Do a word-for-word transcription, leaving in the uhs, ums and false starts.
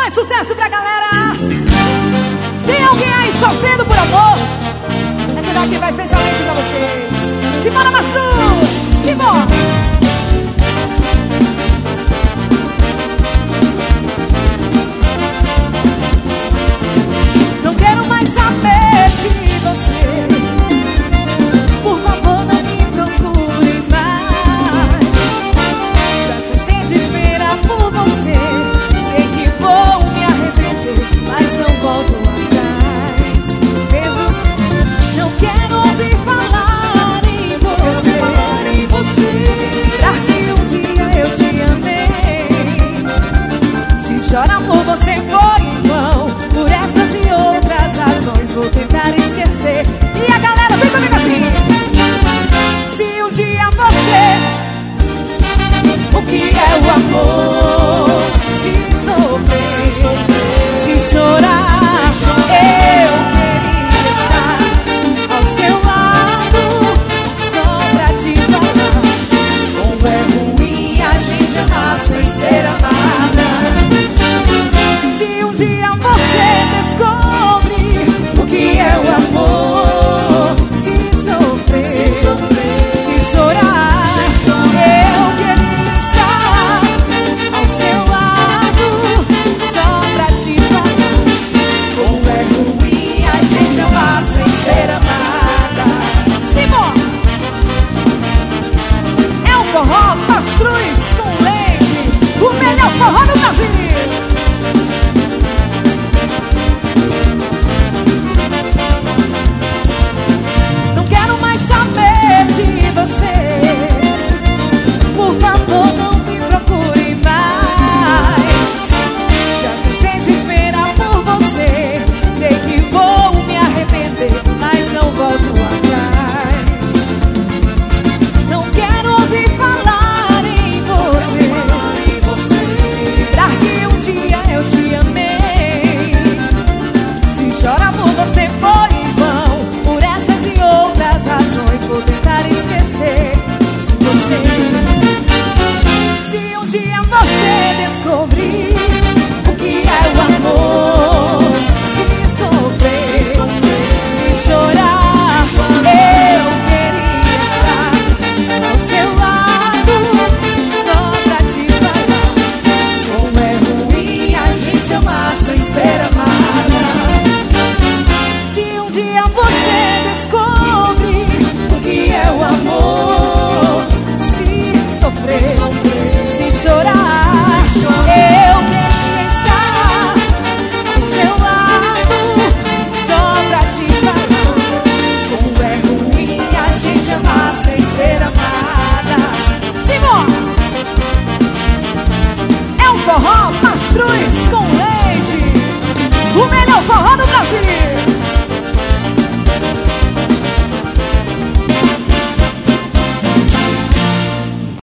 mais sucesso pra galera. Tem alguém aí sofrendo por amor? Essa daqui vai especialmente pra vocês. Simbora, Mastruz! Simbora! Não quero mais saber de você. Por favor, não me procure mais. Já cansei de esperar por você. Sei que vou me arrepender, mas não volto atrás. Mesmo não quero ouvir falar em você. Falar em você. Pra que um dia eu te amei. Se chorar por você foi em vão, por essas e outras razões vou tentar esquecer. E a galera vem comigo assim. Se um dia você, o que é o amor? Se sofrer, se, sofrer, se chorar, se chorar, eu queria estar ao seu lado, só pra te falar como é ruim a gente amar sem ser amada. Se um dia você descobre o que é o amor, se sofrer, se, sofrer, se chorar, se chorar, eu queria estar ao seu lado, só pra te falar como é ruim a gente amar sem ser amada. Simão! É o forró Mastruz com leite, o melhor forró do Brasil. Não quero mais saber de você. Por favor, não me procure mais. Já cansei de esperar por você. Sei que vou me arrepender, mas não volto atrás. Não quero ouvir falar em você. Pra que um dia eu te amei. Se chorar por você foi em vão, por essas e outras razões vou tentar esquecer de você. Se um dia você descobrir o que é o amor, se sofrer, se, sofrer, se chorar, se chorar, eu queria estar ao seu lado, só pra te falar como é ruim a gente amar sem ser amada. Se um dia você descobre o que é o amor, se sofrer, se, sofrer, se chorar, se chorar, eu queria estar ao seu lado, só pra te falar como é ruim a gente amar sem ser amada. Simão! É um forró Mastruz com